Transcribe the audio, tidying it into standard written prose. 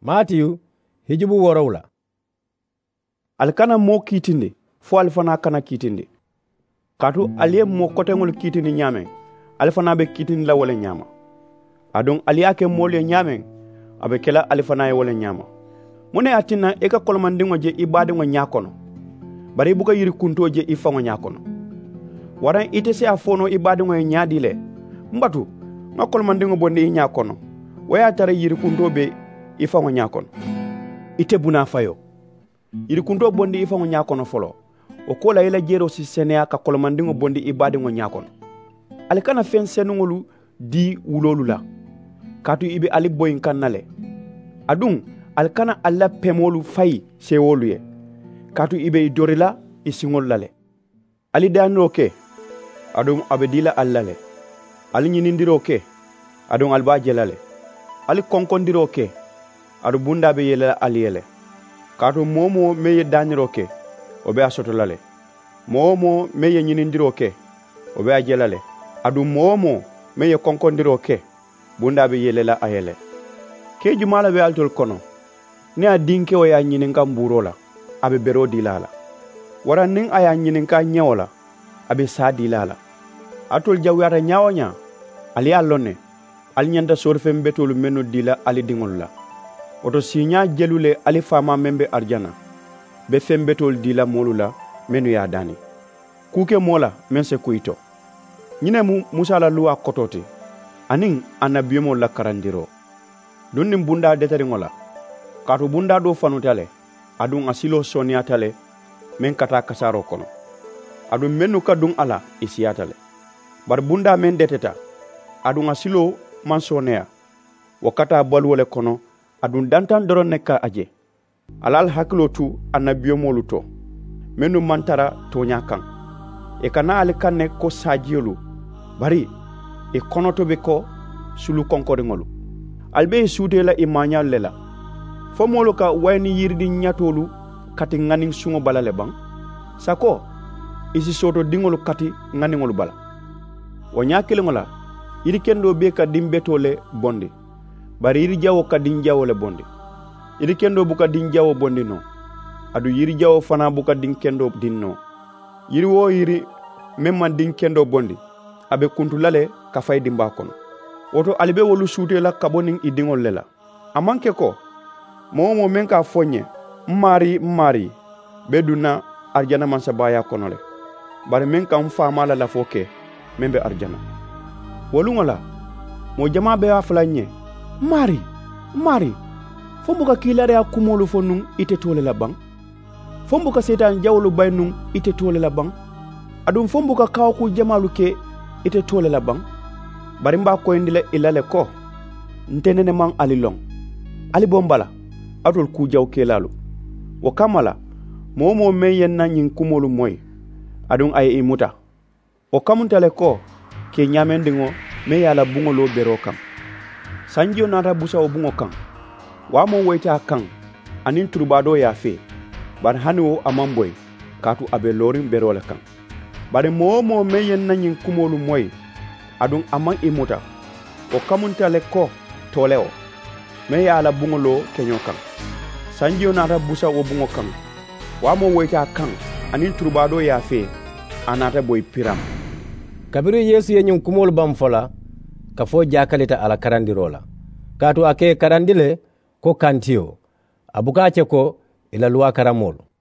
Matiyu hijibu worowla. Alkana mo kitindi fo alfana kana kitindi. Katu aliye mo kotengol kitindi nyame alfana be kitindi la wala nyama. Adon aliyake mole nyame abe kela alfana ye wala nyama. Mune atina eka kolmandingo je ibadingo nyakono. Bari buka yiri kunto je ifango nyakono. Waran itese afono ibadingo nyaadile. Mbatu nga kolmandingo bonde nyakono. Waya tare yiri kunto be ifango nyakono. Ite buna fayo. Yiri kunto bondi ifango nyakono folo. O kola ila jero si senea ka kolmandingo bondi ibadingo nyakono. Alikana fen senungolu di wulolu la. Katu ibe ali boyin kannale. Adun alikana alla pemolu fay sewolu ye. Katu ibe idorila isingol lale. Ali danro ke. Adun abedila allale. Ali nyinindiro ke. Adun alba jelale. Ali konkondiro ke. Adu bunda be yele aliyele. Katu momo meye danro ke. Obe asoto lale. Momo meye nyinindiro ke. Obe ajelale. Adu momo meye konkondiro ke. Bunda be yele la ayele. Ke jumala be altol kono. Ne a dinke o ya nyininka mburo la. Abe bero dilala. Wara ning aya nyininka nyawo la. Abe sa dilala. Atol jawyata nyawo nya. Ali allone. Ali nyanda sorfe mbetolu menu dila ali dingol la. Oto sinya jelule ali fama membe arjana. Be fembetol dila molu la menu ya dani. Kuke mola mense kuito. Nyine Musa la luwa kotote. Aning anabiyemo la karandiro. Dunnim bunda detari ngola. Katu bunda do fanutale. Adun asilo soniatale. Men kata kasaro kono. Adun menu kadun ala isiatale. Bar bunda men deteta. Adun asilo mansonea. Wakata balwole kono. Adun dantan doron neka aje. Alal hakilo tu anabiyemo luto. Menu mantara tonya kan. E kana alikane ko sajiolu. Bari e konoto be ko sulu konkoringolu. Albe suute la imanya lela. Fo molo ka wayni yirdi nyatolu kati ngani sungo balale bang. Sako isi soto dingolu kati ngani ngolu bala. Wanyakile ngola iri kendo be ka dimbetole bondi. Bari iri jawo ka dinjawo le bondi. Iri kendo buka dinjawo bondi no. Adu yiri jawo fana buka dinkendo dinno. Yiri wo yiri memma dinkendo bondi. Abe kuntulale ka fay dimba kono. Woto alibe wolu suute la kaboning idingol lela. Amanke ko momo menka fonye mmari beduna arjana man sabaya kono le. Bari menka mfama la foke membe arjana. Wolu ngola mo jama be aflanye mari fombuka kilare akumolu fonun ite tole la bang. Fombuka setan jawlu baynun ite tole la bang. Adum fombuka kawku jamalu ke ite tole la bang. Bari mba ko indile ilale ko ntenene man alilong ali bombala atol ku jaw kelalu wo kamala momo meyen na nyin kumolu moy adun ay imuta o kamuntale ko ke nyamendingo me yala bungolo bero kam sanjo nata busa o bungo kam wa mo weta kan anin turbado ya fe bar hanu amamboy katu abe lorin bero la kan bari momo meyen na nyin kumolu moy adun amang imuta o kamuntale ko toleo me yala bungolo kenyo kan sanjio nata busa o bungo kan wa mo weta kan anin turbado ya fe anata boy piram kabiru Yesu ye nyum kumol bam fola ka fo jakalita ala karandirola katu ake karandile ko kantio abuka ko ila luwa karamolo